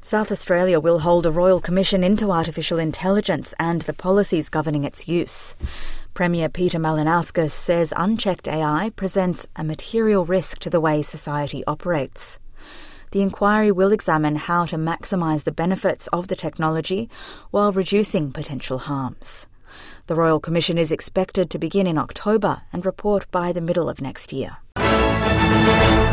South Australia will hold a royal commission into artificial intelligence and the policies governing its use. Premier Peter Malinauskas says unchecked AI presents a material risk to the way society operates. The inquiry will examine how to maximise the benefits of the technology while reducing potential harms. The Royal Commission is expected to begin in October and report by the middle of next year.